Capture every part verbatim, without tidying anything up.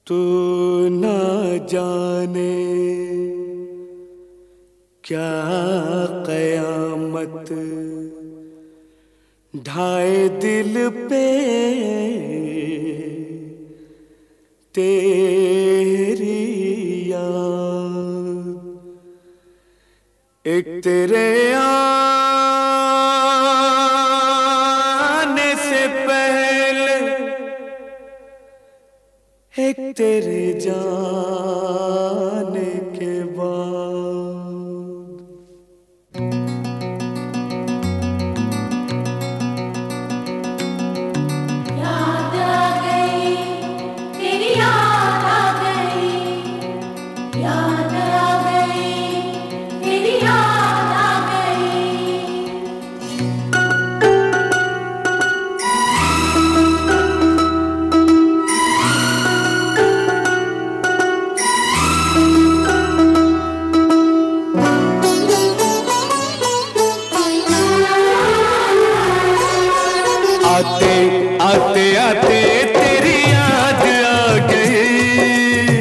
तू ना जाने क्या कयामत ढाए दिल पे तेरी याद। एक तेरे आने से पहले एक तेरे जाने के बाद। याद आ गई तेरी याद आ गई, याद आ गई तेरी याद आ गई। आते आते आते तेरी याद आ गई,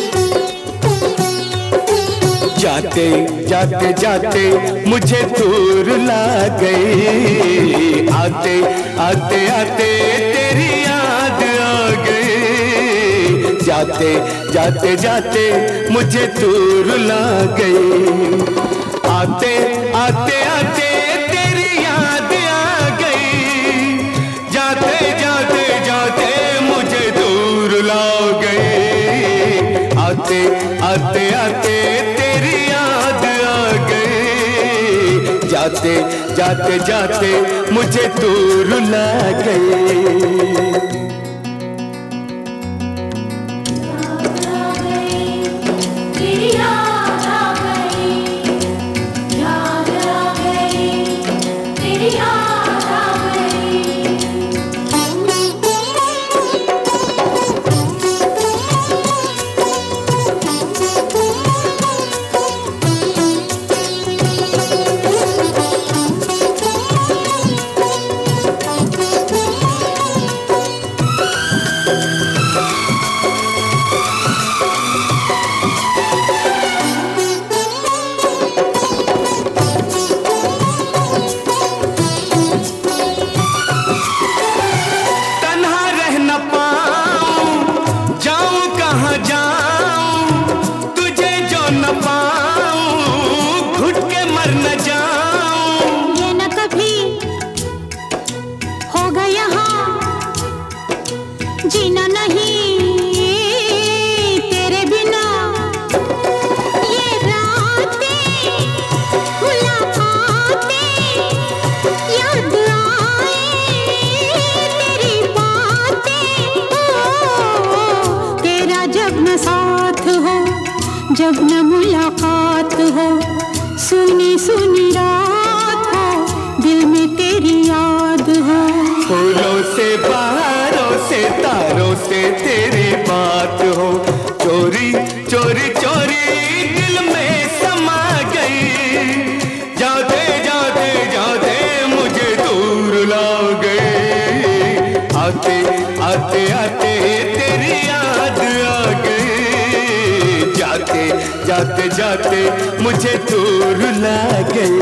जाते जाते जाते मुझे दूर ला गई। आते आते आते तेरी याद आ गई, जाते जाते जाते मुझे दूर ला गई। आते आते आते तेरी याद आ गई, जाते जाते जाते मुझे दूर ला गई। आते आते आते तेरी याद आ गई, जाते जाते जाते मुझे दूर ला गई। तेरी याद आ गई, याद आ गई तेरी याद आ गई। तन्हा रह न पाऊं, जाऊं कहाँ जाऊं, तुझे जो न पाऊं, घुट के मर न जाऊं। ये न कभी होगा यहाँ जीना नहीं तेरे बिना। ये रातें मुलाकातें याद आए तेरी बातें। ओ, तेरा जब न साथ हो, जब न मुलाकात हो, सुनी सुनी रात हो, दिल में तेरी याद हो। फूलों से बहारों से तारों से तेरी बात हो, चोरी चोरी चोरी दिल में समा गई। जाते जाते जाते मुझे दूर ला गई। आते आते आते तेरी याद आ गई, जाते जाते जाते मुझे दूर ला गई।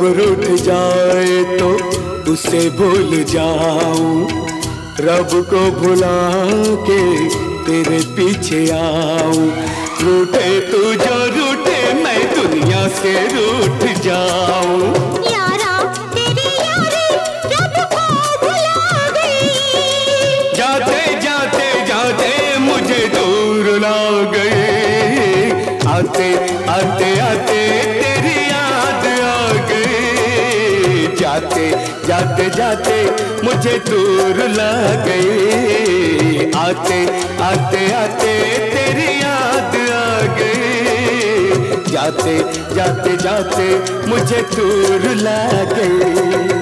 रूठ जाए तो उसे भूल जाऊं, रब को भुला के तेरे पीछे आऊं। रूठे तू जो रूठे मैं दुनिया से रूठ जाऊं। यारा तेरी यारी रब को भुला गई, जाते जाते जाते मुझे दूर ला गई। आते आते आते तेरी याद आ गई, जाते जाते जाते मुझे दूर ला गई। आते आते आते तेरी याद आ गई, जाते जाते जाते मुझे दूर ला गई।